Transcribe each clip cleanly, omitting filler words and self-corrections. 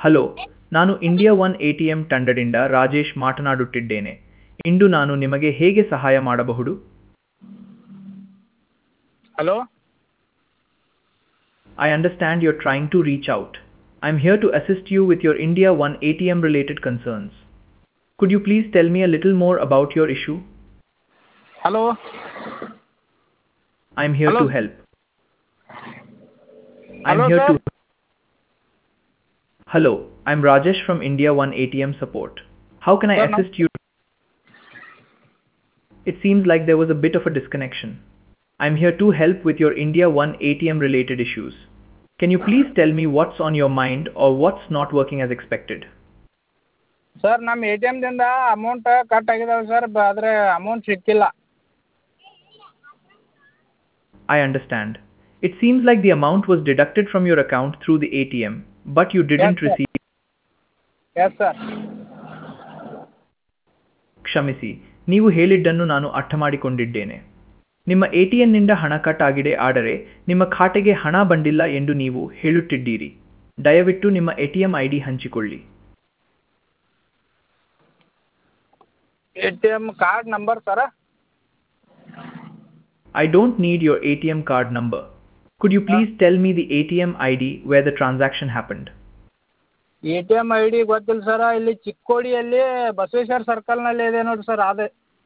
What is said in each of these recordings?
Hello, ನಾನು India one ATM ತಂಡದಿಂದ ರಾಜೇಶ್ ಮಾತನಾಡುತ್ತಿದ್ದೇನೆ. ಇಂದು ನಾನು ನಿಮಗೆ ಹೇಗೆ ಸಹಾಯ ಮಾಡಬಹುದು? Hello? I understand you're trying to reach out. I'm here to assist you with your India One ATM related concerns. Could you please tell me a little more about your issue? Hello? I'm here Hello? to help. I'm Hello, here sir? to. Hello, I'm Rajesh from India One ATM support. How can I Sir, assist you? It seems like there was a bit of a disconnection. I'm here to help with your India One ATM related issues. Can you please tell me what's on your mind or what's not working as expected? Sir ನಮ್ಮ A T ಎಮ್ದಿಂದ amount cut ಆಗಿದಾವೆ sir ಆದರೆ amount ಸಿಕ್ಕಿಲ್ಲ. I understand. It seems like the amount was deducted from your account through the ATM, but you didn't Yes, sir. receive. Yes sir. ಕ್ಷಮಿಸಿ, ನೀವು ಹೇಳಿದ್ದನ್ನು ನಾನು ಅರ್ಥ ಮಾಡಿಕೊಂಡಿದ್ದೇನೆ. ನಿಮ್ಮ ಎಟಿಎಂನಿಂದ ಹಣ ಕಟ್ ಆಗಿದೆ, ಆದರೆ ನಿಮ್ಮ ಖಾತೆಗೆ ಹಣ ಬಂದಿಲ್ಲ ಎಂದು ನೀವು ಹೇಳುತ್ತಿದ್ದೀರಿ. ದಯವಿಟ್ಟು ನಿಮ್ಮ ಎಟಿಎಂ ಐಡಿ ಹಂಚಿಕೊಳ್ಳಿ. A T M card number sir? I don't need your ATM card number. Could you please tell me the ATM ID where the transaction happened? A T M I D ಗೊತ್ತಿಲ್ಲ sir. ಇಲ್ಲಿ ಚಿಕ್ಕೋಡಿಯಲ್ಲಿ ಬಸವೇಶ್ವರ ಸರ್ಕಲ್ನಲ್ಲಿ ಇದೆ ನೋಡಿ sir, ಅದೇ.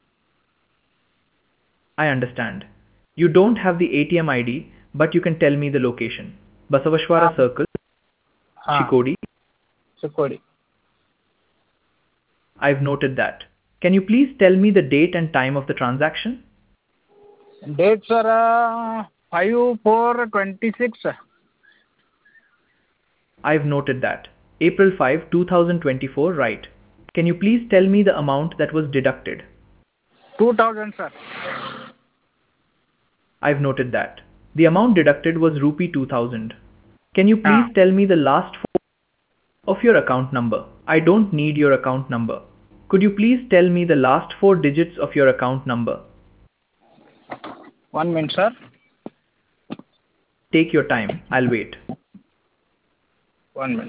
I understand. You don't have the ATM ID, but you can tell me the location. Basavashwara Circle, ಹಾಂ, Chikodi. Chikodi. I've noted that. Can you please tell me the date and time of the transaction? Date sir 5/4/26. I've noted that. April 5, 2024, right. Can you please tell me the amount that was deducted? 2000 sir. I've noted that. The amount deducted was rupee 2000. Can you please tell me the last four of your account number? I don't need your account number. Could you please tell me the last four digits of your account number? 1 minute sir. Take your time. I'll wait. 1 minute.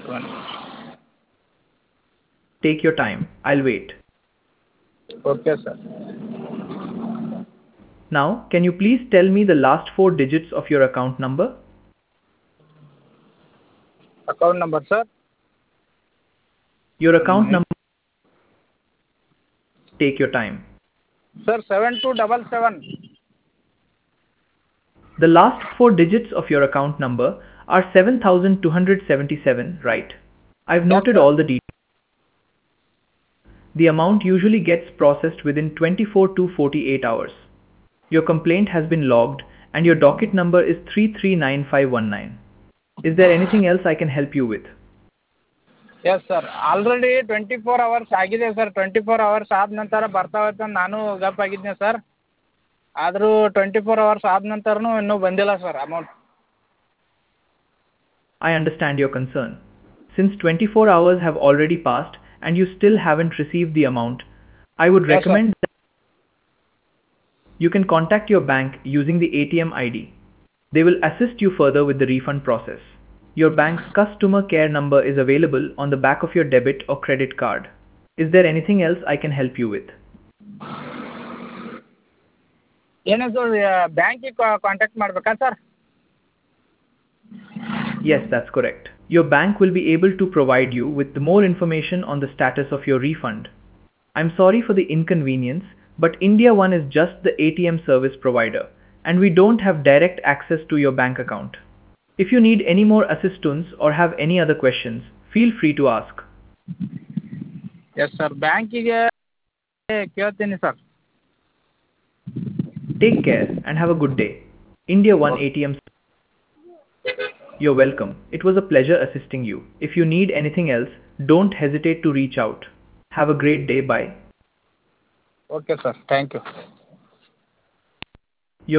Take your time. I'll wait. Okay sir. Now, can you please tell me the last four digits of your account number? Account number sir? Your account number. Take your time. Sir 7277. The last four digits of your account number are 7277, right? I've noted sir. all the details. The amount usually gets processed within 24 to 48 hours. Your complaint has been logged and your docket number is 339519. Is there anything else I can help you with? Yes sir, already 24 hours ಆಗಿದೆ sir. 24 hours ಆದ ನಂತರ ಬರ್ತಾವೆ ಅಂತ ನಾನು ಗಪ್ಪಾಗಿದ್ದೆ sir. ಆದರೂ 24 hours ಆದ ನಂತರನೂ ಇನ್ನೂ ಬಂದಿಲ್ಲ sir amount. I understand your concern. Since 24 hours have already passed and you still haven't received the amount, I would Yes, sir. recommend that you can contact your bank using the ATM ID. They will assist you further with the refund process. Your bank's customer care number is available on the back of your debit or credit card. Is there anything else I can help you with? ಏನಾದರೂ ಬ್ಯಾಂಕಿಗೆ contact ಮಾಡಬೇಕಾ sir? Yes, that's correct. Your bank will be able to provide you with more information on the status of your refund. I'm sorry for the inconvenience, but India One is just the ATM service provider, and we don't have direct access to your bank account. If you need any more assistance or have any other questions, feel free to ask. Yes sir, ಬ್ಯಾಂಕಿಗೆ ಕೇಳ್ತೀನಿ sir. Take care and have a good day. India One Okay. ATM. You're welcome. It was a pleasure assisting you. If you need anything else, don't hesitate to reach out. Have a great day. Bye. Okay sir, thank you.